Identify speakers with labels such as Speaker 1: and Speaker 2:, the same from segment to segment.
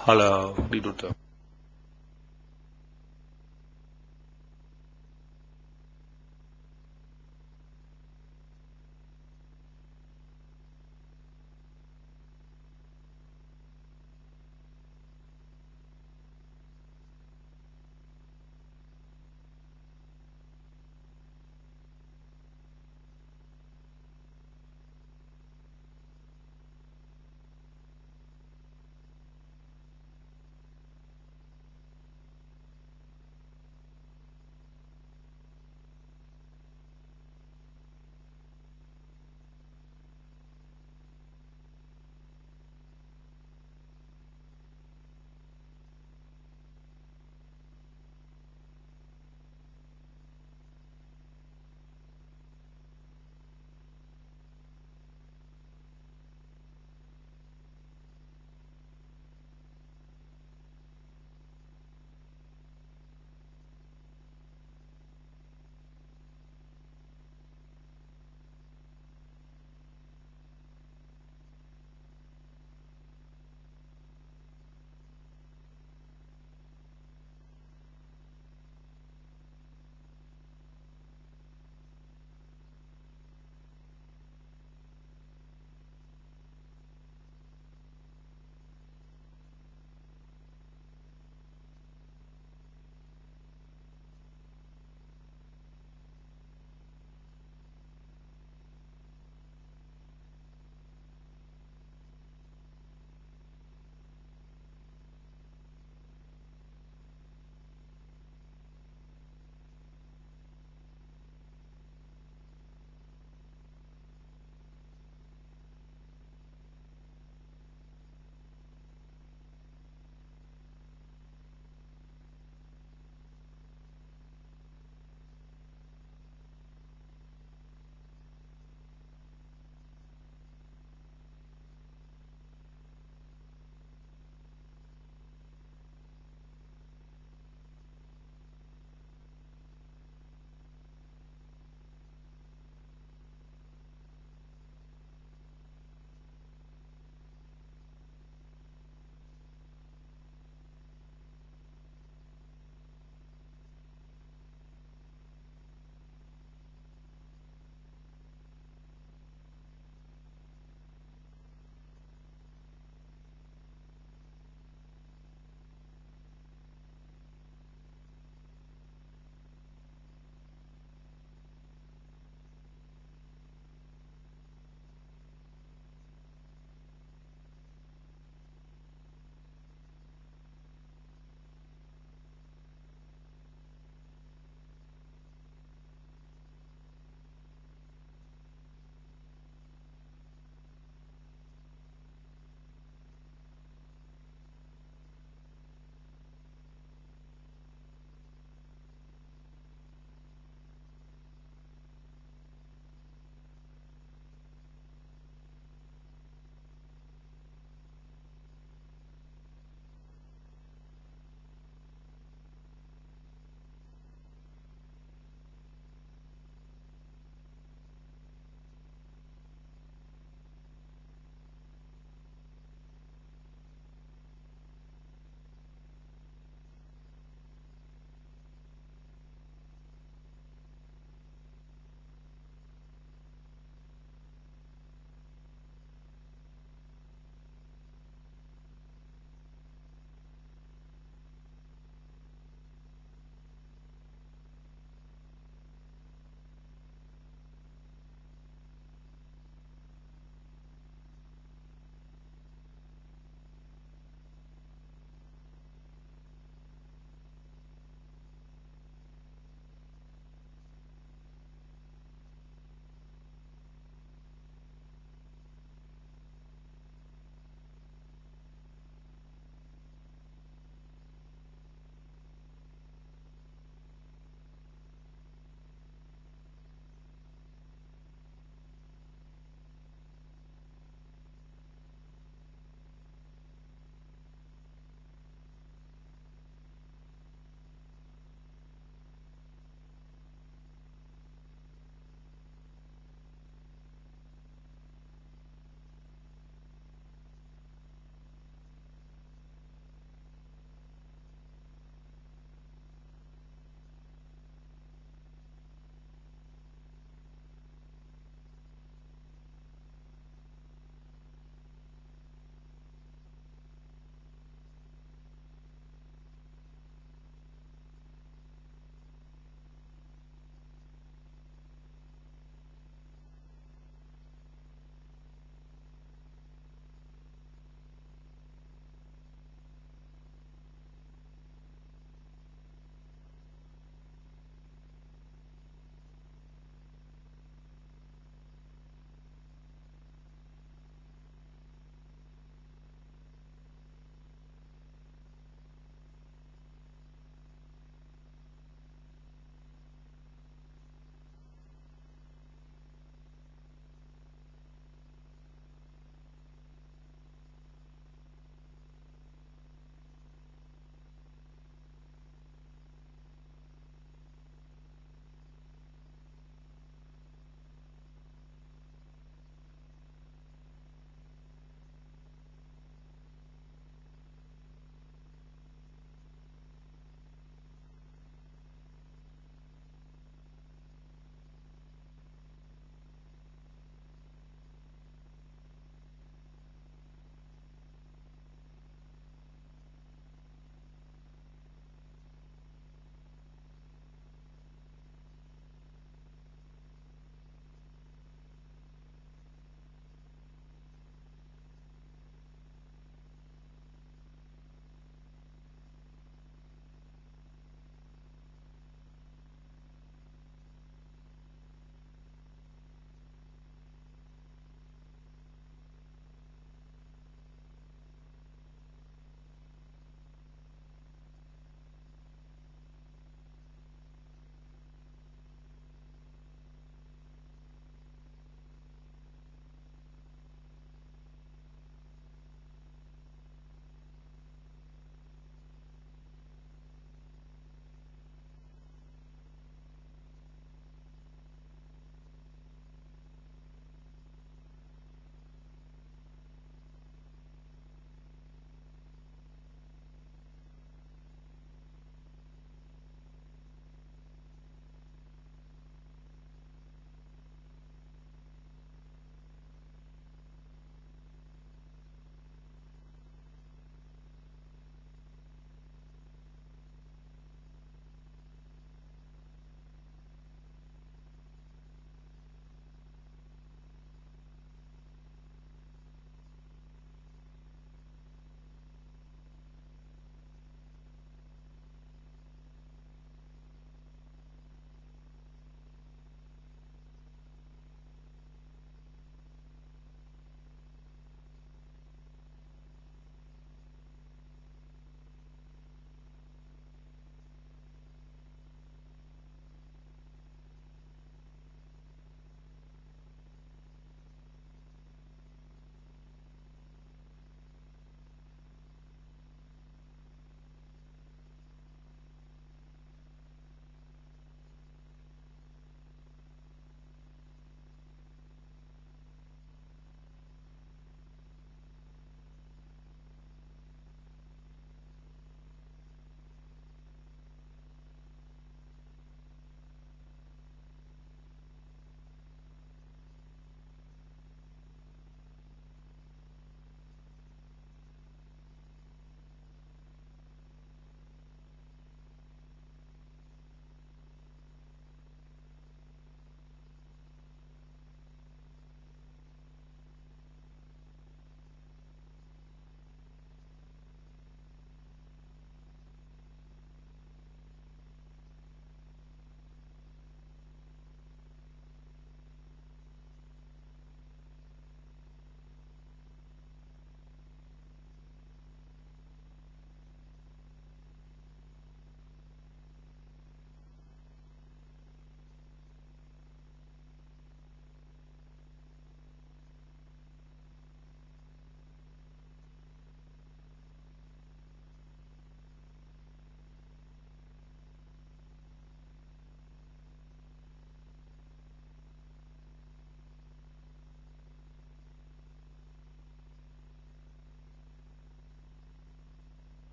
Speaker 1: Hallo, die doet het.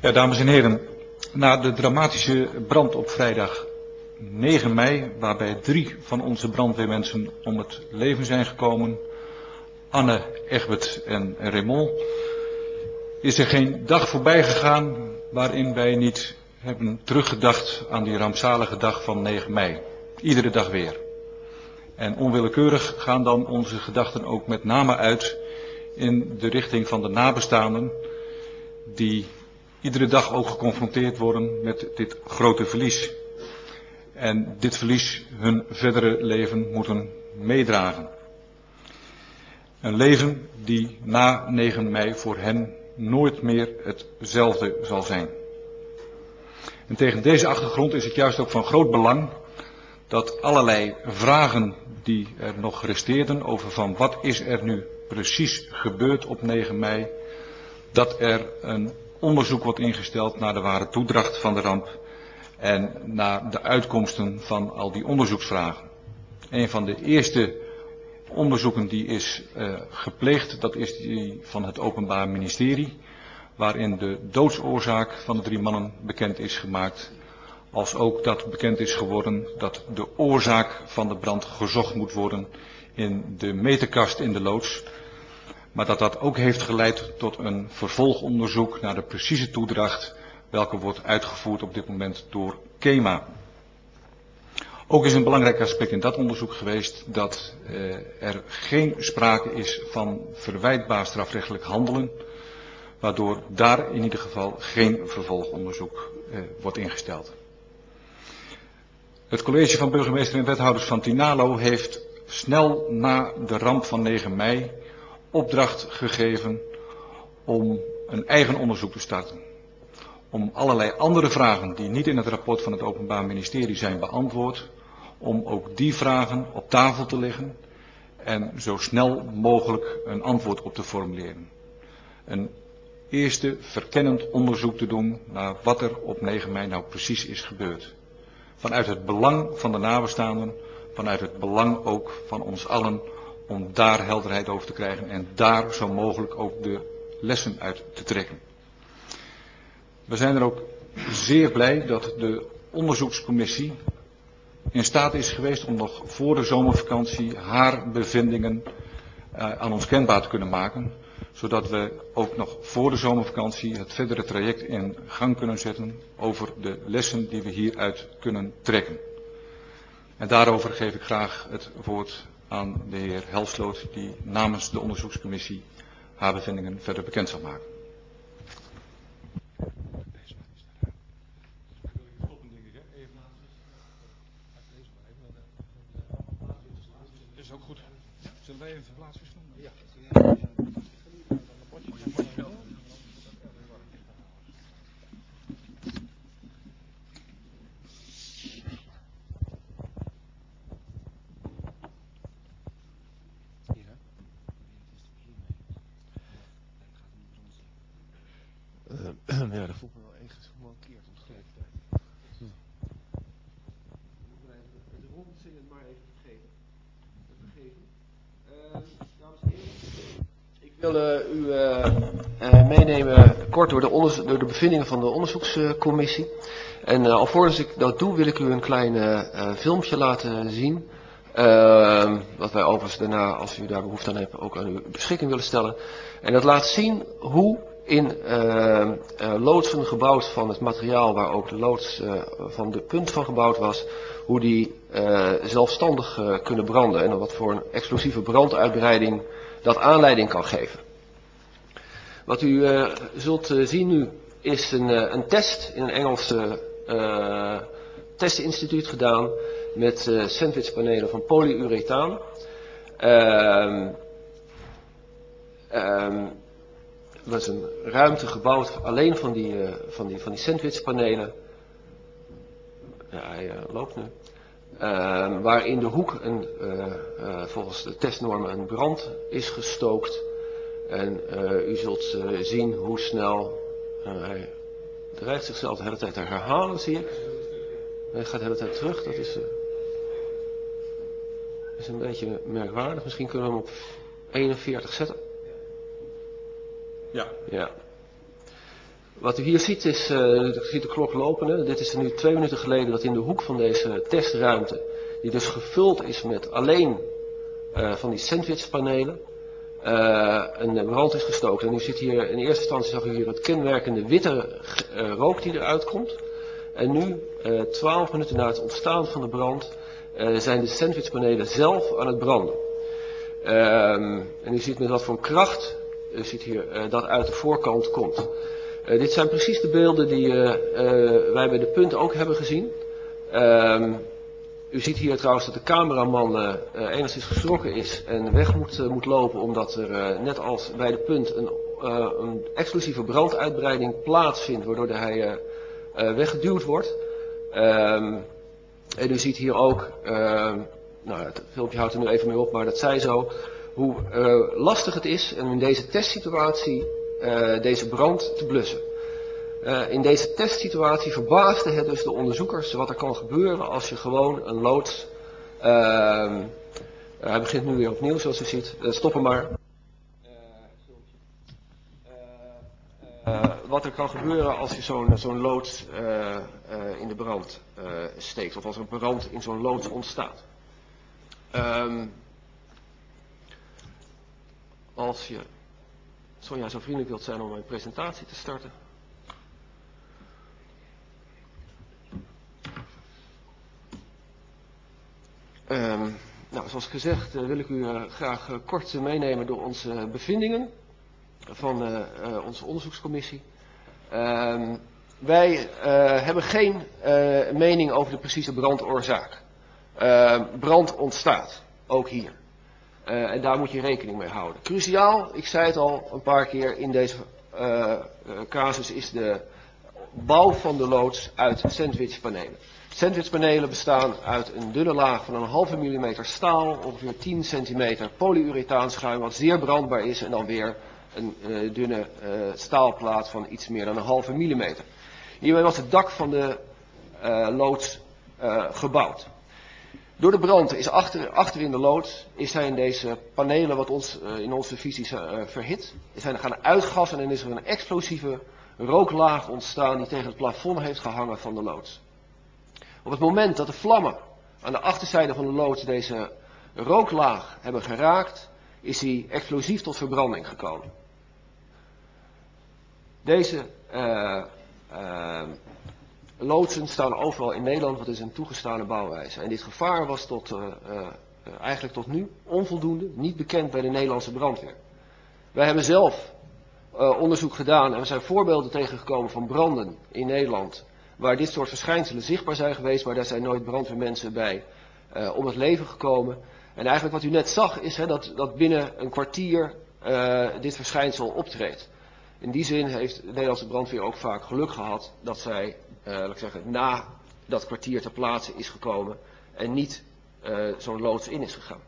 Speaker 1: Ja, dames en heren, na de dramatische brand op vrijdag 9 mei, waarbij 3 van onze brandweermensen om het leven zijn gekomen, Anne, Egbert en Raymond, is er geen dag voorbij gegaan waarin wij niet hebben teruggedacht aan die rampzalige dag van 9 mei. Iedere dag weer. En onwillekeurig gaan dan onze gedachten ook met name uit in de richting van de nabestaanden, die iedere dag ook geconfronteerd worden met dit grote verlies. En dit verlies hun verdere leven moeten meedragen. Een leven die na 9 mei voor hen nooit meer hetzelfde zal zijn. En tegen deze achtergrond is het juist ook van groot belang dat allerlei vragen die er nog resteerden over van wat is er nu precies gebeurd op 9 mei, dat er een onderzoek wordt ingesteld naar de ware toedracht van de ramp en naar de uitkomsten van al die onderzoeksvragen. Een van de eerste onderzoeken die is gepleegd, dat is die van het Openbaar Ministerie, waarin de doodsoorzaak van de 3 mannen bekend is gemaakt, als ook dat bekend is geworden dat de oorzaak van de brand gezocht moet worden in de meterkast in de loods, maar dat dat ook heeft geleid tot een vervolgonderzoek naar de precieze toedracht, welke wordt uitgevoerd op dit moment door KEMA. Ook is een belangrijk aspect in dat onderzoek geweest dat er geen sprake is van verwijtbaar strafrechtelijk handelen, waardoor daar in ieder geval geen vervolgonderzoek wordt ingesteld. Het college van burgemeester en wethouders van Tinalo heeft snel na de ramp van 9 mei opdracht gegeven om een eigen onderzoek te starten. Om allerlei andere vragen die niet in het rapport van het Openbaar Ministerie zijn beantwoord, om ook die vragen op tafel te leggen en zo snel mogelijk een antwoord op te formuleren. Een eerste verkennend onderzoek te doen naar wat er op 9 mei nou precies is gebeurd. Vanuit het belang van de nabestaanden, vanuit het belang ook van ons allen om daar helderheid over te krijgen en daar zo mogelijk ook de lessen uit te trekken. We zijn er ook zeer blij dat de onderzoekscommissie in staat is geweest om nog voor de zomervakantie haar bevindingen aan ons kenbaar te kunnen maken, zodat we ook nog voor de zomervakantie het verdere traject in gang kunnen zetten over de lessen die we hieruit kunnen trekken. En daarover geef ik graag het woord aan de heer Helsloot, die namens de onderzoekscommissie haar bevindingen verder bekend zal maken. Dat is ook goed. Zullen wij even plaatsvervangen? Ja.
Speaker 2: Ja, dat voelt me wel echt gemankeerd om tegelijkertijd. Het rondzingen maar even vergeven. Dames en heren, ik wil u meenemen kort door de bevindingen van de onderzoekscommissie. En alvorens ik dat doe, wil ik u een klein filmpje laten zien. Wat wij overigens daarna, als u daar behoefte aan hebt, ook aan uw beschikking willen stellen. En dat laat zien hoe in loodsen gebouwd van het materiaal waar ook de loods van de punt van gebouwd was, hoe die zelfstandig kunnen branden en wat voor een explosieve branduitbreiding dat aanleiding kan geven. Wat u zult zien nu is een test in een Engelse testinstituut gedaan met sandwichpanelen van polyurethaan. Er was een ruimte gebouwd alleen van die sandwichpanelen. Ja, hij loopt nu. Waar in de hoek volgens de testnormen een brand is gestookt. En u zult zien hoe snel hij dreigt zichzelf de hele tijd te herhalen, zie ik. Hij gaat de hele tijd terug, dat is een beetje merkwaardig. Misschien kunnen we hem op 41 zetten.
Speaker 1: Ja.
Speaker 2: Ja. Wat u hier ziet is, u ziet de klok lopen. Hè. Dit is nu 2 minuten geleden dat in de hoek van deze testruimte, die dus gevuld is met alleen van die sandwichpanelen, een brand is gestoken. En u ziet hier, in eerste instantie zag u hier het kenmerkende witte rook die eruit komt. En nu, 12 minuten na het ontstaan van de brand, zijn de sandwichpanelen zelf aan het branden. En u ziet met wat voor kracht, u ziet hier dat uit de voorkant komt. Dit zijn precies de beelden die wij bij de Punt ook hebben gezien. U ziet hier trouwens dat de cameraman enigszins geschrokken is en weg moet lopen, omdat er net als bij de Punt een explosieve branduitbreiding plaatsvindt, waardoor hij weggeduwd wordt. En u ziet hier ook, nou, het filmpje houdt er nu even mee op, maar dat zij zo, hoe lastig het is om in deze testsituatie deze brand te blussen. In deze testsituatie verbaasde het dus de onderzoekers wat er kan gebeuren als je gewoon een loods... hij begint nu weer opnieuw zoals u ziet, stop hem maar. Wat er kan gebeuren als je zo'n loods in de brand steekt, of als er een brand in zo'n loods ontstaat. Als je, Sonja, zo vriendelijk wilt zijn om mijn presentatie te starten. Nou, zoals gezegd wil ik u graag kort meenemen door onze bevindingen van onze onderzoekscommissie. Wij hebben geen mening over de precieze brandoorzaak. Brand ontstaat, ook hier. En daar moet je rekening mee houden. Cruciaal, ik zei het al een paar keer in deze casus, is de bouw van de loods uit sandwichpanelen. Sandwichpanelen bestaan uit een dunne laag van een halve millimeter staal, ongeveer 10 centimeter polyurethaanschuim, wat zeer brandbaar is, en dan weer een dunne staalplaat van iets meer dan een halve millimeter. Hiermee was het dak van de loods gebouwd. Door de brand is achterin de loods, zijn deze panelen wat ons in onze visies verhit, zijn gaan uitgassen en is er een explosieve rooklaag ontstaan die tegen het plafond heeft gehangen van de loods. Op het moment dat de vlammen aan de achterzijde van de loods deze rooklaag hebben geraakt, is die explosief tot verbranding gekomen. Deze loodsen staan overal in Nederland, wat is een toegestane bouwwijze. En dit gevaar was eigenlijk tot nu onvoldoende, niet bekend bij de Nederlandse brandweer. Wij hebben zelf onderzoek gedaan en we zijn voorbeelden tegengekomen van branden in Nederland, waar dit soort verschijnselen zichtbaar zijn geweest, maar daar zijn nooit brandweermensen bij om het leven gekomen. En eigenlijk wat u net zag is dat binnen een kwartier dit verschijnsel optreedt. In die zin heeft de Nederlandse brandweer ook vaak geluk gehad dat zij, laat ik zeggen, na dat kwartier ter plaatse is gekomen en niet zo'n loods in is gegaan.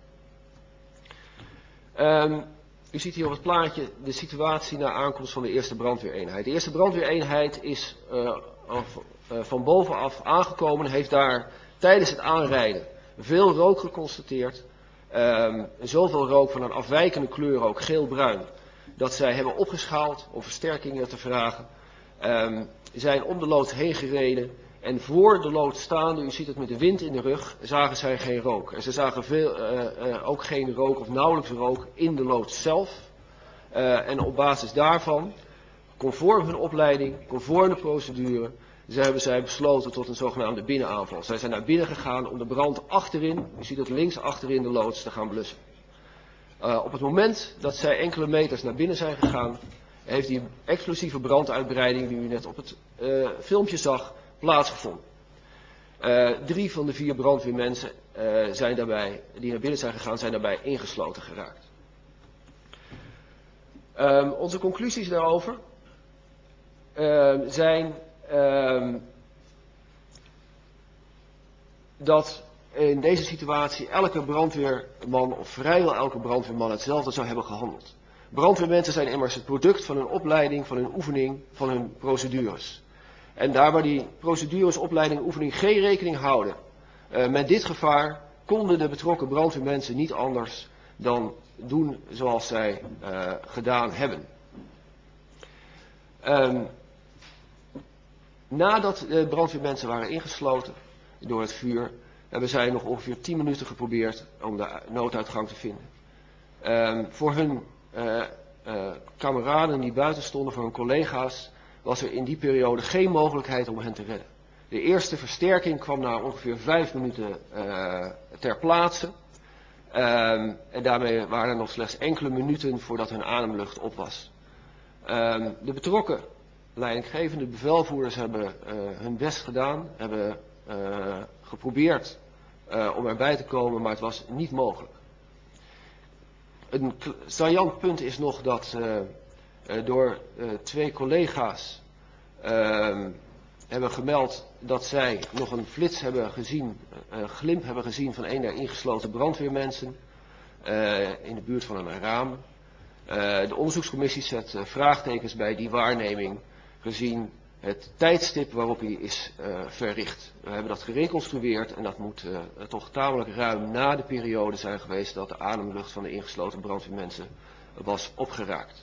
Speaker 2: U ziet hier op het plaatje de situatie na aankomst van de eerste brandweereenheid. De eerste brandweereenheid is van bovenaf aangekomen en heeft daar tijdens het aanrijden veel rook geconstateerd. Zoveel rook van een afwijkende kleur, ook geel-bruin, dat zij hebben opgeschaald om versterkingen te vragen. Zijn om de loods heen gereden en voor de loods staande, u ziet het met de wind in de rug, zagen zij geen rook. En ze zagen ook geen rook of nauwelijks rook in de loods zelf. En op basis daarvan, conform hun opleiding, conform de procedure, hebben zij besloten tot een zogenaamde binnenaanval. Zij zijn naar binnen gegaan om de brand achterin, u ziet het links achterin de loods, te gaan blussen. Op het moment dat zij enkele meters naar binnen zijn gegaan, heeft die explosieve branduitbreiding die u net op het filmpje zag, plaatsgevonden. 3 van de 4 brandweermensen zijn daarbij, die naar binnen zijn gegaan, zijn daarbij ingesloten geraakt. Onze conclusies daarover zijn dat in deze situatie elke brandweerman of vrijwel elke brandweerman hetzelfde zou hebben gehandeld. Brandweermensen zijn immers het product van hun opleiding, van hun oefening, van hun procedures. En daar waar die procedures, opleiding en oefening geen rekening houden met dit gevaar, konden de betrokken brandweermensen niet anders dan doen zoals zij gedaan hebben. Nadat de brandweermensen waren ingesloten door het vuur, hebben zij nog ongeveer 10 minuten geprobeerd om de nooduitgang te vinden. Voor hun kameraden die buiten stonden, voor hun collega's, was er in die periode geen mogelijkheid om hen te redden. De eerste versterking kwam na ongeveer 5 minuten ter plaatse. En daarmee waren er nog slechts enkele minuten voordat hun ademlucht op was. De betrokken leidinggevende bevelvoerders hebben hun best gedaan, hebben geprobeerd om erbij te komen, maar het was niet mogelijk. Een saillant punt is nog dat door 2 collega's hebben gemeld dat zij nog een flits hebben gezien, een glimp hebben gezien van een der ingesloten brandweermensen in de buurt van een raam. De onderzoekscommissie zet vraagtekens bij die waarneming gezien het tijdstip waarop hij is verricht. We hebben dat gereconstrueerd en dat moet toch tamelijk ruim na de periode zijn geweest dat de ademlucht van de ingesloten brandweermensen was opgeraakt.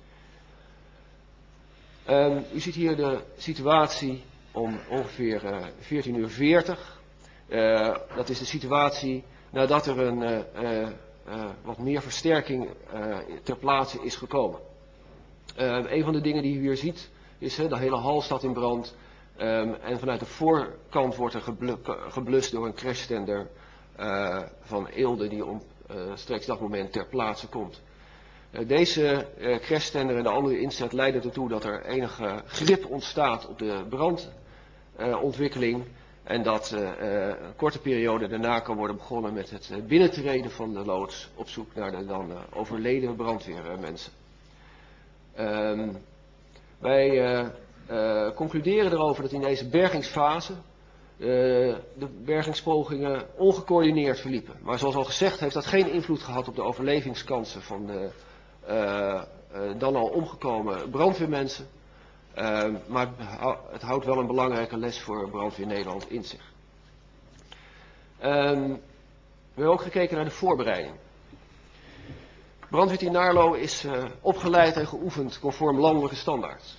Speaker 2: U ziet hier de situatie om ongeveer 14:40. Dat is de situatie nadat er een wat meer versterking ter plaatse is gekomen. Een van de dingen die u hier ziet is de hele hal staat in brand. En vanuit de voorkant wordt er geblust door een crashtender van Eelde die omstreeks dat moment ter plaatse komt. Deze crashtender en de andere inzet leiden ertoe dat er enige grip ontstaat op de brandontwikkeling. En dat een korte periode daarna kan worden begonnen met het binnentreden van de loods op zoek naar de dan overleden brandweermensen. Wij concluderen erover dat in deze bergingsfase de bergingspogingen ongecoördineerd verliepen. Maar zoals al gezegd heeft dat geen invloed gehad op de overlevingskansen van de dan al omgekomen brandweermensen. Maar het houdt wel een belangrijke les voor Brandweer Nederland in zich. We hebben ook gekeken naar de voorbereiding. Brandweer in Naarlo is opgeleid en geoefend conform landelijke standaards.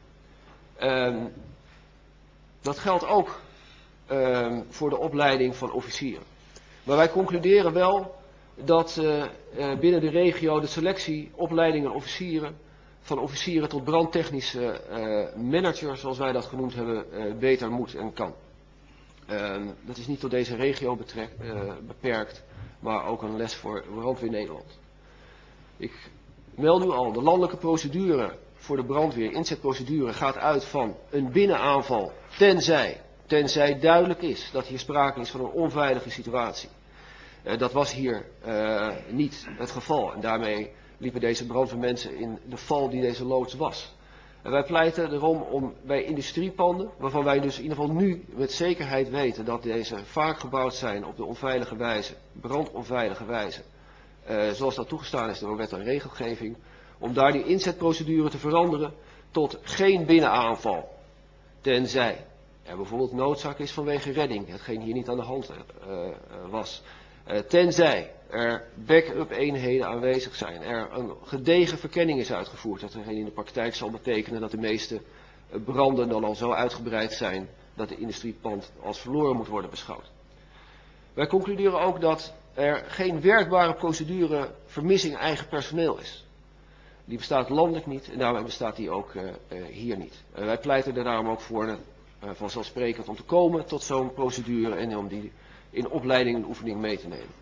Speaker 2: Dat geldt ook voor de opleiding van officieren. Maar wij concluderen wel dat binnen de regio de selectie, opleiding en officieren, van officieren tot brandtechnische manager, zoals wij dat genoemd hebben, beter moet en kan. Dat is niet tot deze regio beperkt, maar ook een les voor Brandweer Nederland. Ik meld u al, de landelijke procedure voor de brandweer, inzetprocedure, gaat uit van een binnenaanval, tenzij duidelijk is dat hier sprake is van een onveilige situatie. Dat was hier niet het geval en daarmee liepen deze brandweermensen in de val die deze loods was. En wij pleiten erom om bij industriepanden, waarvan wij dus in ieder geval nu met zekerheid weten dat deze vaak gebouwd zijn op de onveilige wijze, brandonveilige wijze, zoals dat toegestaan is door wet en regelgeving, om daar die inzetprocedure te veranderen tot geen binnenaanval, tenzij er bijvoorbeeld noodzaak is vanwege redding, hetgeen hier niet aan de hand was. Tenzij er back-up eenheden aanwezig zijn, er een gedegen verkenning is uitgevoerd, dat in de praktijk zal betekenen dat de meeste branden dan al zo uitgebreid zijn dat de industriepand als verloren moet worden beschouwd. Wij concluderen ook dat er geen werkbare procedure vermissing eigen personeel is. Die bestaat landelijk niet en daarmee bestaat die ook hier niet. Wij pleiten er daarom ook voor vanzelfsprekend om te komen tot zo'n procedure en om die in opleiding en oefening mee te nemen.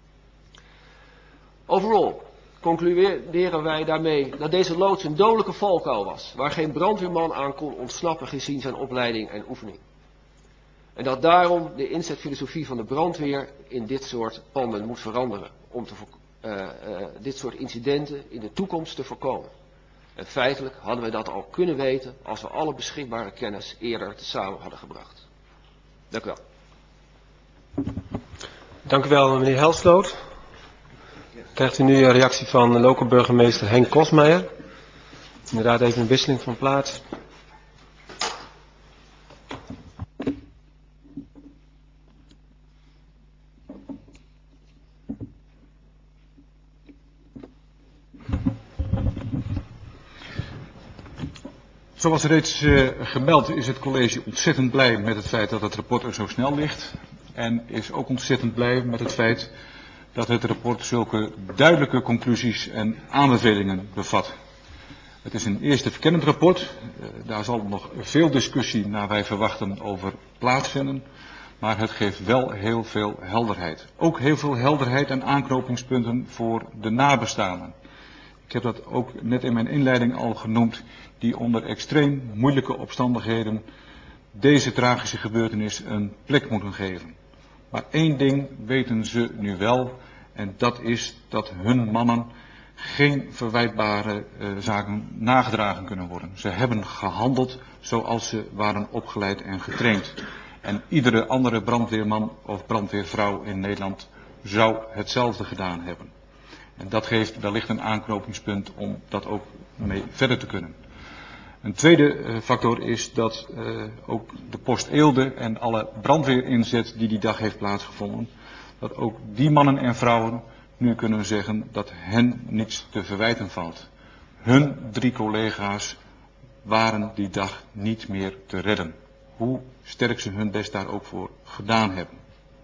Speaker 2: Overall concluderen wij daarmee dat deze loods een dodelijke valkuil was, waar geen brandweerman aan kon ontsnappen gezien zijn opleiding en oefening. En dat daarom de inzetfilosofie van de brandweer in dit soort panden moet veranderen, om dit soort incidenten in de toekomst te voorkomen. En feitelijk hadden we dat al kunnen weten als we alle beschikbare kennis eerder tezamen hadden gebracht. Dank u wel.
Speaker 3: Dank u wel, meneer Helsloot. Krijgt u nu een reactie van de lokale burgemeester Henk Kosmeijer. Inderdaad even een wisseling van plaats.
Speaker 1: Zoals reeds gemeld is het college ontzettend blij met het feit dat het rapport er zo snel ligt. En is ook ontzettend blij met het feit dat het rapport zulke duidelijke conclusies en aanbevelingen bevat. Het is een eerste verkennend rapport. Daar zal nog veel discussie naar wij verwachten over plaatsvinden. Maar het geeft wel heel veel helderheid. Ook heel veel helderheid en aanknopingspunten voor de nabestaanden. Ik heb dat ook net in mijn inleiding al genoemd, die onder extreem moeilijke omstandigheden deze tragische gebeurtenis een plek moeten geven. Maar één ding weten ze nu wel, en dat is dat hun mannen geen verwijtbare zaken nagedragen kunnen worden. Ze hebben gehandeld zoals ze waren opgeleid en getraind. En iedere andere brandweerman of brandweervrouw in Nederland zou hetzelfde gedaan hebben. En dat geeft wellicht een aanknopingspunt om dat ook mee verder te kunnen. Een tweede factor is dat ook de post Eelde en alle brandweerinzet die dag heeft plaatsgevonden, dat ook die mannen en vrouwen nu kunnen zeggen dat hen niets te verwijten valt. Hun 3 collega's waren die dag niet meer te redden. Hoe sterk ze hun best daar ook voor gedaan hebben.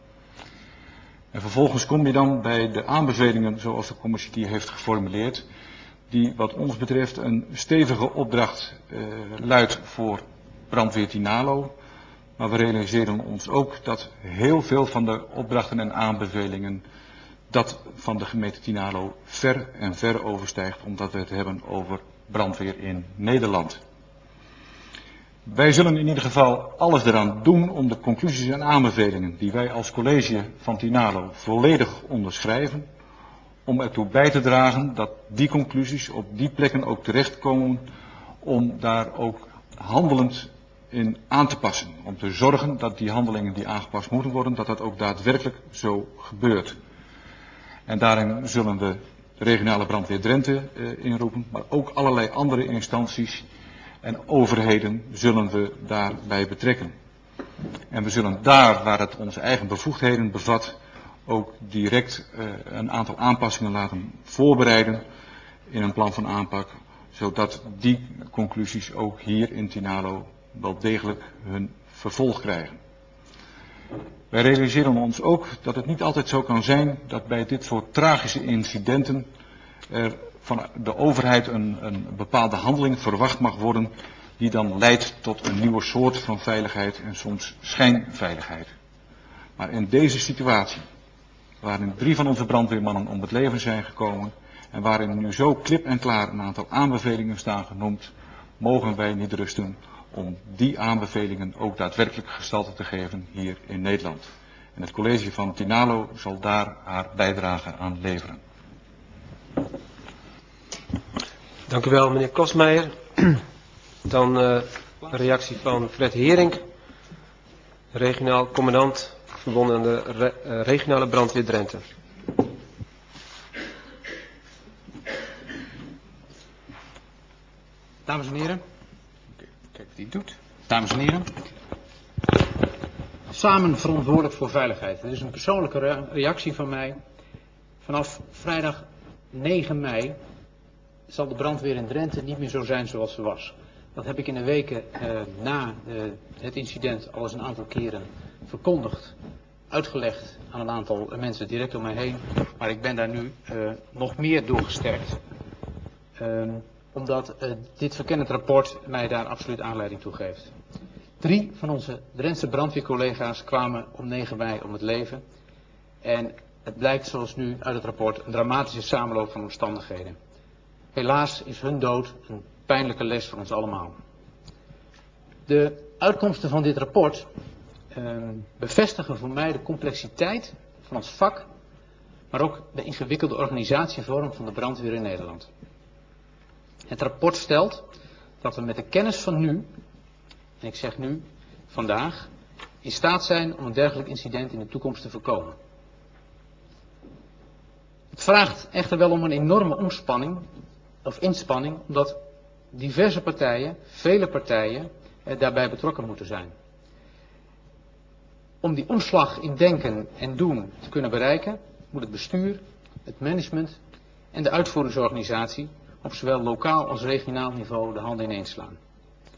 Speaker 1: En vervolgens kom je dan bij de aanbevelingen zoals de commissie die heeft geformuleerd, die wat ons betreft een stevige opdracht luidt voor brandweer Tinalo. Maar we realiseren ons ook dat heel veel van de opdrachten en aanbevelingen dat van de gemeente Tinalo ver en ver overstijgt, omdat we het hebben over brandweer in Nederland. Wij zullen in ieder geval alles eraan doen om de conclusies en aanbevelingen die wij als college van Tinalo volledig onderschrijven, om ertoe bij te dragen dat die conclusies op die plekken ook terechtkomen, om daar ook handelend in aan te passen. Om te zorgen dat die handelingen die aangepast moeten worden, dat dat ook daadwerkelijk zo gebeurt. En daarin zullen we de regionale brandweer Drenthe inroepen, maar ook allerlei andere instanties en overheden zullen we daarbij betrekken. En we zullen daar, waar het onze eigen bevoegdheden bevat, ook direct een aantal aanpassingen laten voorbereiden in een plan van aanpak, zodat die conclusies ook hier in Tinalo wel degelijk hun vervolg krijgen. Wij realiseren ons ook dat het niet altijd zo kan zijn dat bij dit soort tragische incidenten er van de overheid een bepaalde handeling verwacht mag worden die dan leidt tot een nieuwe soort van veiligheid en soms schijnveiligheid. Maar in deze situatie, waarin 3 van onze brandweermannen om het leven zijn gekomen en waarin nu zo klip en klaar een aantal aanbevelingen staan genoemd, mogen wij niet rusten om die aanbevelingen ook daadwerkelijk gestalte te geven hier in Nederland. En het college van Tinalo zal daar haar bijdrage aan leveren.
Speaker 3: Dank u wel, meneer Kosmeijer. Dan een reactie van Fred Herink, regionaal commandant verbonden aan de regionale brandweer Drenthe.
Speaker 4: Dames en heren, kijk wat hij doet. Dames en heren, samen verantwoordelijk voor veiligheid. Dit is een persoonlijke reactie van mij. Vanaf vrijdag 9 mei zal de brandweer in Drenthe niet meer zo zijn zoals ze was. Dat heb ik in de weken na het incident al eens een aantal keren verkondigd, uitgelegd aan een aantal mensen direct om mij heen. Maar ik ben daar nu nog meer door gesterkt. Omdat dit verkennend rapport mij daar absoluut aanleiding toe geeft. 3 van onze Drentse brandweercollega's kwamen om 9 mei om het leven. En het blijkt zoals nu uit het rapport een dramatische samenloop van omstandigheden. Helaas is hun dood een pijnlijke les voor ons allemaal. De uitkomsten van dit rapport bevestigen voor mij de complexiteit van ons vak, maar ook de ingewikkelde organisatievorm van de brandweer in Nederland. Het rapport stelt dat we met de kennis van nu, en ik zeg nu, vandaag, in staat zijn om een dergelijk incident in de toekomst te voorkomen. Het vraagt echter wel om een enorme inspanning, omdat diverse partijen, vele partijen, daarbij betrokken moeten zijn. Om die omslag in denken en doen te kunnen bereiken, moet het bestuur, het management en de uitvoeringsorganisatie op zowel lokaal als regionaal niveau de handen ineens slaan.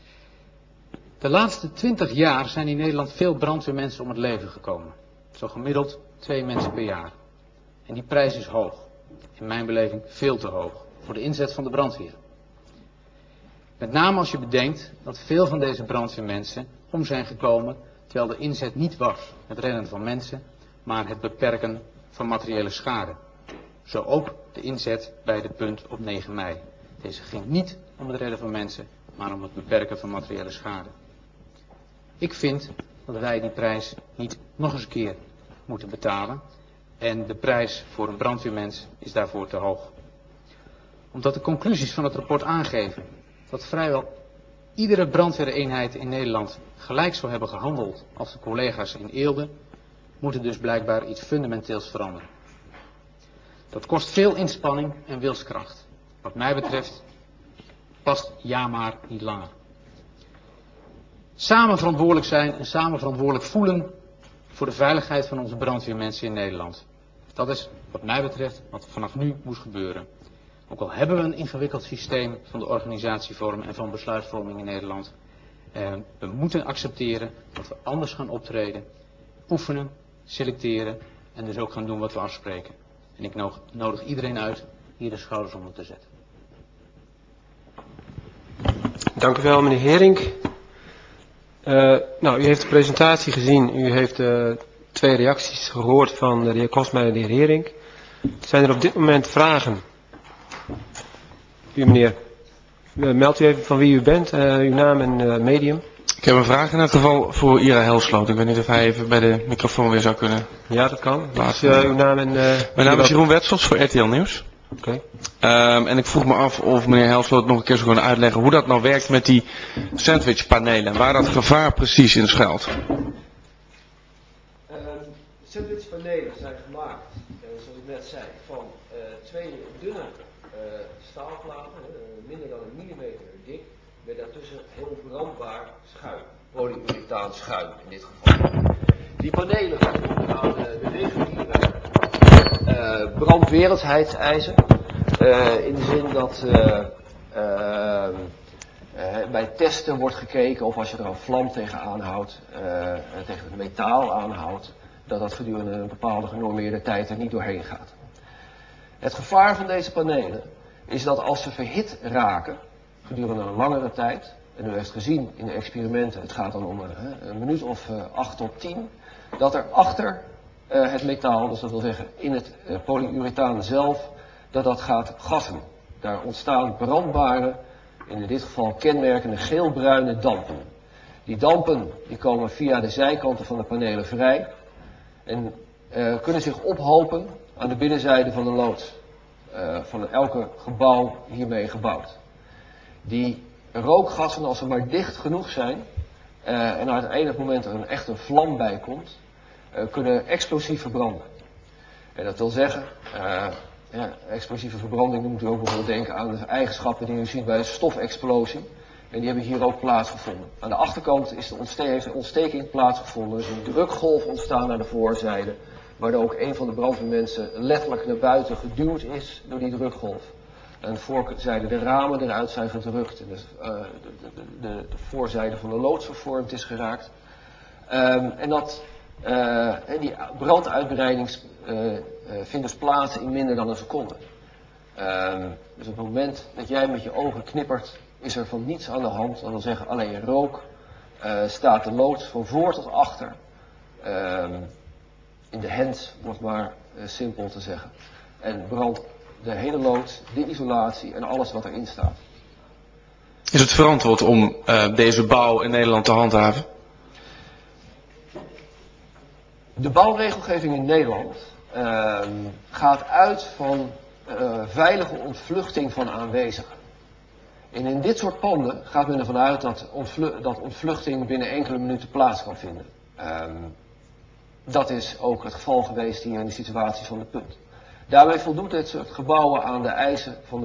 Speaker 4: De laatste 20 jaar zijn in Nederland veel brandweermensen om het leven gekomen. Zo gemiddeld 2 mensen per jaar. En die prijs is hoog. In mijn beleving veel te hoog. Voor de inzet van de brandweer. Met name als je bedenkt dat veel van deze brandweermensen om zijn gekomen terwijl de inzet niet was het redden van mensen, maar het beperken van materiële schade. Zo ook de inzet bij de punt op 9 mei. Deze ging niet om het redden van mensen, maar om het beperken van materiële schade. Ik vind dat wij die prijs niet nog eens een keer moeten betalen. En de prijs voor een brandweermens is daarvoor te hoog. Omdat de conclusies van het rapport aangeven dat vrijwel iedere brandweereenheid in Nederland gelijk zou hebben gehandeld als de collega's in Eelde, moet er dus blijkbaar iets fundamenteels veranderen. Dat kost veel inspanning en wilskracht. Wat mij betreft past ja maar niet langer. Samen verantwoordelijk zijn en samen verantwoordelijk voelen voor de veiligheid van onze brandweermensen in Nederland. Dat is wat mij betreft wat vanaf nu moet gebeuren. Ook al hebben we een ingewikkeld systeem van de organisatievorm en van besluitvorming in Nederland. We moeten accepteren dat we anders gaan optreden, oefenen, selecteren en dus ook gaan doen wat we afspreken. En ik nodig iedereen uit hier de schouders onder te zetten.
Speaker 3: Dank u wel, meneer Hering. U heeft de presentatie gezien. U heeft 2 reacties gehoord van de heer Kostmeijer en de heer Hering. Zijn er op dit moment vragen? U, meneer. Meldt u even van wie u bent, uw naam en medium.
Speaker 5: Ik heb een vraag in het geval voor Ira Helsloot. Ik weet niet of hij even bij de microfoon weer zou kunnen.
Speaker 3: Ja, dat kan. Dus, uw naam en...
Speaker 5: Mijn naam is Jeroen Wetsels voor RTL Nieuws.
Speaker 3: Oké.
Speaker 5: En ik vroeg me af of meneer Helsloot nog een keer zou kunnen uitleggen hoe dat nou werkt met die sandwichpanelen. En waar dat gevaar precies in schuilt.
Speaker 2: Sandwichpanelen zijn gemaakt, zoals ik net zei, van 2 dunne staalplaten, minder dan 1 millimeter dik, met daartussen heel brandbaar schuim, polyurethaan schuim in dit geval. Die panelen voldoen aan de reguliere brandweerendheidseisen, in de zin dat bij testen wordt gekeken of als je er een vlam tegen aanhoudt, tegen het metaal aanhoudt, dat gedurende een bepaalde genormeerde tijd er niet doorheen gaat. Het gevaar van deze panelen is dat als ze verhit raken, gedurende een langere tijd, en u heeft gezien in de experimenten, het gaat dan om een minuut of 8 tot 10, dat er achter het metaal, dus dat wil zeggen in het polyurethaan zelf, dat gaat gassen. Daar ontstaan brandbare, in dit geval kenmerkende geelbruine dampen. Die dampen die komen via de zijkanten van de panelen vrij en kunnen zich ophopen aan de binnenzijde van de loods. Van elke gebouw hiermee gebouwd. Die rookgassen, als ze maar dicht genoeg zijn en uit enig moment er een echte vlam bij komt, kunnen explosief verbranden. En dat wil zeggen, explosieve verbranding, dan moet u ook bijvoorbeeld denken aan de eigenschappen die u ziet bij een stofexplosie. En die hebben hier ook plaatsgevonden. Aan de achterkant heeft een ontsteking plaatsgevonden. Er is een drukgolf ontstaan aan de voorzijde, waardoor ook een van de brandweermensen letterlijk naar buiten geduwd is door die drukgolf. Aan de voorzijde de ramen eruit zijn gedrukt en de voorzijde van de loods vervormd is geraakt. Die branduitbreiding vindt dus plaats in minder dan een seconde. Dus op het moment dat jij met je ogen knippert, is er van niets aan de hand. Dat wil zeggen alleen rook, staat de loods van voor tot achter in de hand, wordt maar simpel te zeggen. En brandt de hele loods, de isolatie en alles wat erin staat.
Speaker 5: Is het verantwoord om deze bouw in Nederland te handhaven?
Speaker 2: De bouwregelgeving in Nederland gaat uit van veilige ontvluchting van aanwezigen. En in dit soort panden gaat men ervan uit dat ontvluchting binnen enkele minuten plaats kan vinden. Dat is ook het geval geweest hier in de situatie van de Punt. Daarbij voldoet dit soort gebouwen aan de eisen van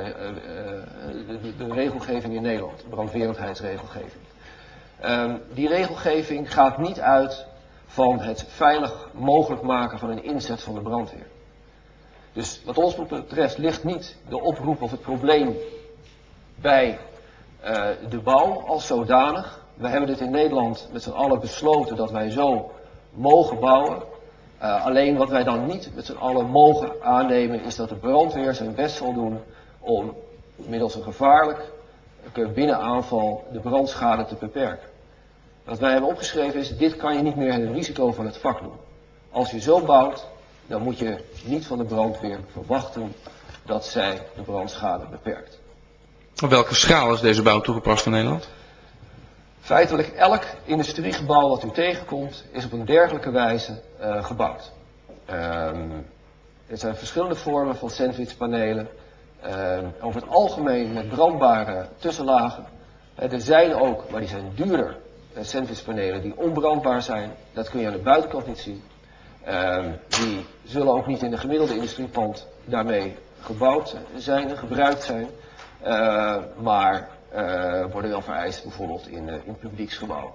Speaker 2: de regelgeving in Nederland, de brandweerendheidsregelgeving. Die regelgeving gaat niet uit van het veilig mogelijk maken van een inzet van de brandweer. Dus wat ons betreft ligt niet de oproep of het probleem bij de bouw als zodanig, We hebben dit in Nederland met z'n allen besloten dat wij zo mogen bouwen. Alleen wat wij dan niet met z'n allen mogen aannemen is dat de brandweer zijn best zal doen om middels een gevaarlijke binnenaanval de brandschade te beperken. Wat wij hebben opgeschreven is, dit kan je niet meer het risico van het vak doen. Als je zo bouwt, dan moet je niet van de brandweer verwachten dat zij de brandschade beperkt.
Speaker 5: Op welke schaal is deze bouw toegepast in Nederland?
Speaker 2: Feitelijk elk industriegebouw wat u tegenkomt is op een dergelijke wijze gebouwd. Er zijn verschillende vormen van sandwichpanelen. Over het algemeen met brandbare tussenlagen. Er zijn ook, maar die zijn duurder, sandwichpanelen die onbrandbaar zijn. Dat kun je aan de buitenkant niet zien. Die zullen ook niet in de gemiddelde industriepand daarmee gebouwd zijn en gebruikt zijn. Maar worden wel vereist bijvoorbeeld in publieksgebouwen.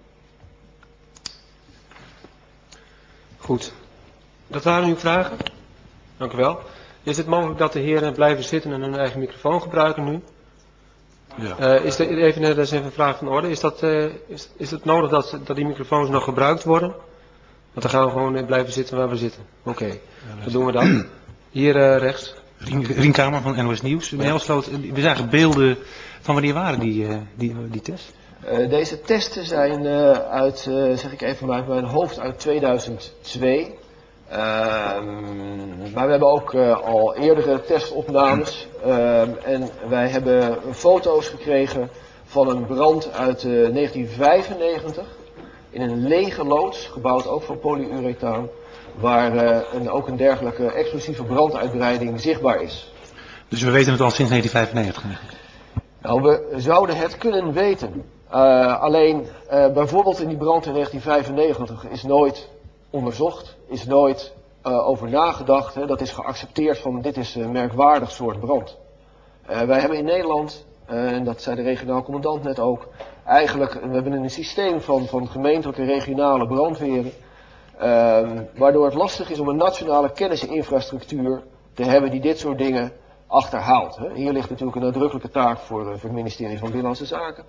Speaker 3: Goed. Dat waren uw vragen? Dank u wel. Is het mogelijk dat de heren blijven zitten en hun eigen microfoon gebruiken nu?
Speaker 5: Ja.
Speaker 3: Dat is even een vraag van orde. Is het nodig dat die microfoons nog gebruikt worden? Want dan gaan we gewoon blijven zitten waar we zitten. Oké, dan doen we dat. Hier rechts.
Speaker 6: Rien Kamer van NOS Nieuws. Meneer Elsloot, we zagen beelden van wanneer waren die tests?
Speaker 2: Deze testen zijn uit, zeg ik even uit mijn hoofd, uit 2002. Maar we hebben ook al eerdere testopnames. En wij hebben foto's gekregen van een brand uit 1995. In een lege loods, gebouwd ook van polyurethaan. Waar ook een dergelijke explosieve branduitbreiding zichtbaar is.
Speaker 6: Dus we weten het al sinds 1995?
Speaker 2: Nou, we zouden het kunnen weten. Alleen bijvoorbeeld in die brand in 1995 is nooit onderzocht, is nooit over nagedacht. Hè. Dat is geaccepteerd van dit is een merkwaardig soort brand. Wij hebben in Nederland, en dat zei de regionaal commandant net ook, eigenlijk we hebben een systeem van gemeentelijke en regionale brandweren. Waardoor het lastig is om een nationale kennisinfrastructuur te hebben die dit soort dingen achterhaalt. Hè. Hier ligt natuurlijk een nadrukkelijke taak voor het ministerie van Binnenlandse Zaken.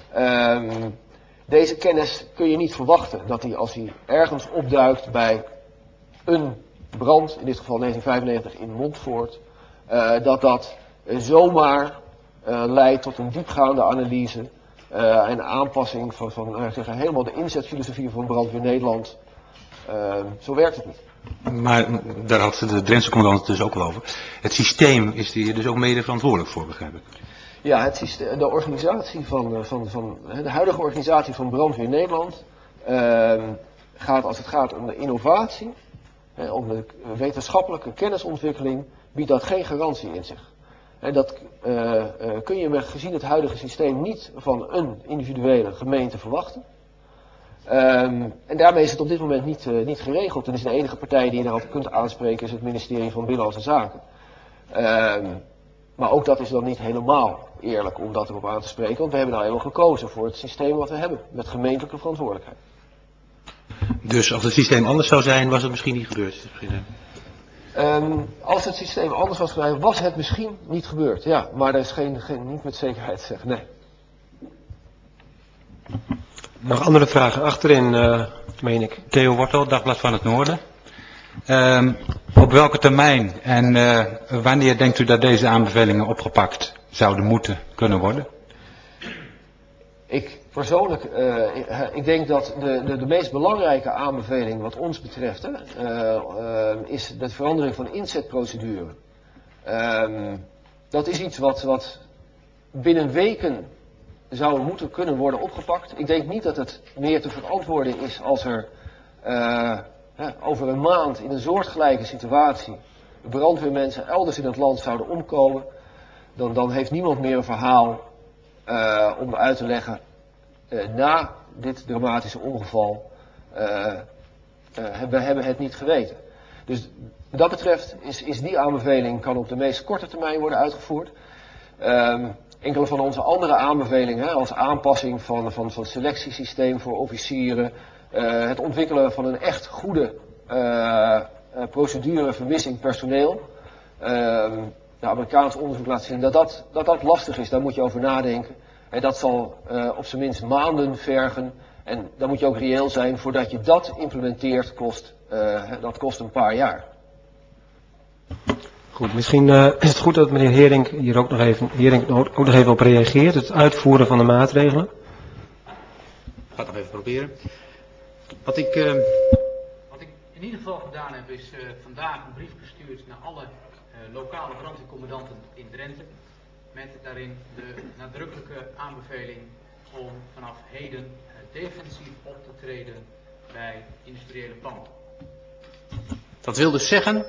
Speaker 2: Deze kennis kun je niet verwachten dat die als hij ergens opduikt bij een brand, in dit geval 1995 in Montfoort, dat zomaar leidt tot een diepgaande analyse en aanpassing van helemaal de inzetfilosofie van Brandweer Nederland. Zo werkt het niet.
Speaker 6: Maar daar had de Drentse commandant het dus ook wel over. Het systeem is hier dus ook mede verantwoordelijk voor, begrijp ik.
Speaker 2: Ja, het systeem, de organisatie de huidige organisatie van Brandweer Nederland gaat, als het gaat om de innovatie, om de wetenschappelijke kennisontwikkeling, biedt dat geen garantie in zich. En dat kun je gezien het huidige systeem niet van een individuele gemeente verwachten. En daarmee is het op dit moment niet geregeld. En is de enige partij die je daarop kunt aanspreken is het ministerie van Binnenlandse Zaken. Maar ook dat is dan niet helemaal eerlijk om dat erop aan te spreken. Want we hebben nou helemaal gekozen voor het systeem wat we hebben. Met gemeentelijke verantwoordelijkheid.
Speaker 6: Dus als het systeem anders zou zijn, was het misschien niet gebeurd?
Speaker 2: Als het systeem anders was geweest, was het misschien niet gebeurd. Ja, maar dat is niet met zekerheid te zeggen, nee.
Speaker 3: Nog andere vragen? Achterin, meen ik.
Speaker 6: Theo Wortel, Dagblad van het Noorden. Op welke termijn en wanneer denkt u dat deze aanbevelingen opgepakt zouden moeten kunnen worden?
Speaker 2: Ik persoonlijk, ik denk dat de meest belangrijke aanbeveling wat ons betreft is de verandering van inzetprocedure. Dat is iets wat binnen weken zou moeten kunnen worden opgepakt. Ik denk niet dat het meer te verantwoorden is als er over een maand in een soortgelijke situatie brandweermensen elders in het land zouden omkomen. Dan heeft niemand meer een verhaal om uit te leggen. Na dit dramatische ongeval we hebben het niet geweten. Dus wat dat betreft is die aanbeveling kan op de meest korte termijn worden uitgevoerd. Enkele van onze andere aanbevelingen, als aanpassing van selectiesysteem voor officieren, het ontwikkelen van een echt goede procedure vermissing personeel. De Amerikaanse onderzoek laat zien dat lastig is, daar moet je over nadenken. Dat zal op zijn minst maanden vergen. En dan moet je ook reëel zijn, voordat je dat implementeert, dat kost een paar jaar.
Speaker 3: Goed, misschien is het goed dat meneer Heerink hier ook nog even op reageert. Het uitvoeren van de maatregelen.
Speaker 4: Ik ga het nog even proberen. Wat ik in ieder geval gedaan heb, is vandaag een brief gestuurd naar alle lokale brandweercommandanten in Drenthe. Met daarin de nadrukkelijke aanbeveling om vanaf heden defensief op te treden bij industriële panden. Dat wil dus zeggen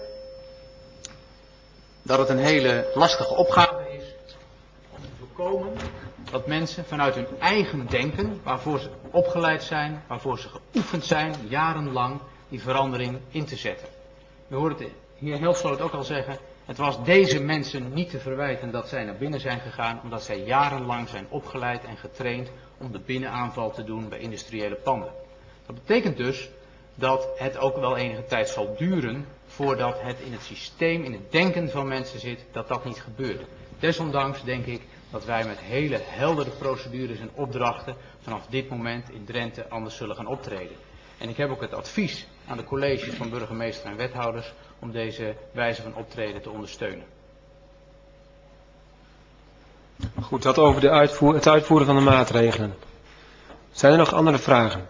Speaker 4: dat het een hele lastige opgave is om te voorkomen dat mensen vanuit hun eigen denken, waarvoor ze opgeleid zijn, waarvoor ze geoefend zijn, jarenlang, die verandering in te zetten. We hoorden het heer Helsloot ook al zeggen, het was deze mensen niet te verwijten dat zij naar binnen zijn gegaan, omdat zij jarenlang zijn opgeleid en getraind om de binnenaanval te doen bij industriële panden. Dat betekent dus dat het ook wel enige tijd zal duren voordat het in het systeem, in het denken van mensen zit, dat dat niet gebeurt. Desondanks denk ik dat wij met hele heldere procedures en opdrachten vanaf dit moment in Drenthe anders zullen gaan optreden. En ik heb ook het advies aan de colleges van burgemeester en wethouders om deze wijze van optreden te ondersteunen.
Speaker 3: Goed, dat over het uitvoeren van de maatregelen. Zijn er nog andere vragen?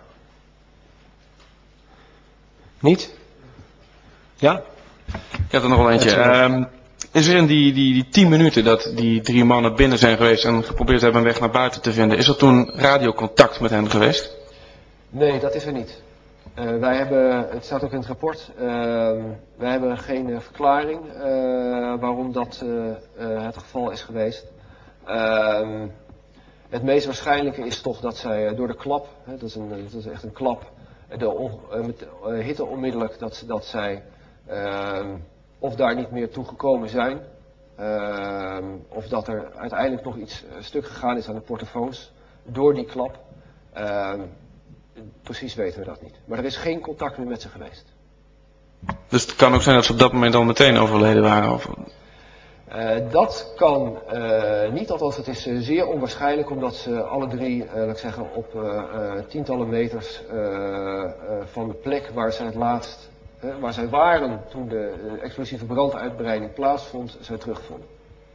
Speaker 3: Niet? Ja?
Speaker 5: Ik heb er nog wel eentje. Is er in die 10 minuten dat die 3 mannen binnen zijn geweest en geprobeerd hebben een weg naar buiten te vinden, is er toen radiocontact met hen geweest?
Speaker 2: Nee, dat is er niet. Wij hebben, het staat ook in het rapport, wij hebben geen verklaring waarom dat het geval is geweest. Het meest waarschijnlijke is toch dat zij door de klap, dat is echt een klap, met hitte onmiddellijk dat zij of daar niet meer toe gekomen zijn, of dat er uiteindelijk nog iets stuk gegaan is aan de portofoons door die klap. Precies weten we dat niet. Maar er is geen contact meer met ze geweest.
Speaker 5: Dus het kan ook zijn dat ze op dat moment al meteen overleden waren? Of...
Speaker 2: Dat kan niet, althans het is zeer onwaarschijnlijk, omdat ze alle drie, laat ik zeggen, op tientallen meters van de plek waar zij het laatst, waar zij waren toen de explosieve branduitbreiding plaatsvond, zijn teruggevonden.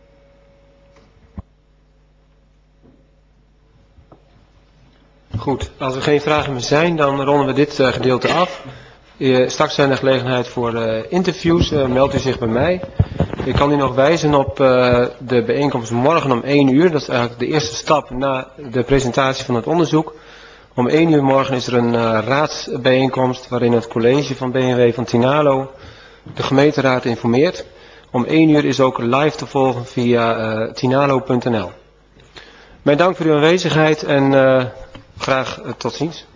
Speaker 3: Goed, als er geen vragen meer zijn, dan ronden we dit gedeelte af. Straks zijn er gelegenheid voor interviews, meldt u zich bij mij. Ik kan u nog wijzen op de bijeenkomst morgen om 1 uur. Dat is eigenlijk de eerste stap na de presentatie van het onderzoek. Om 1 uur morgen is er een raadsbijeenkomst waarin het college van BNW van Tinalo de gemeenteraad informeert. Om 1 uur is ook live te volgen via tinalo.nl. Mijn dank voor uw aanwezigheid en graag tot ziens.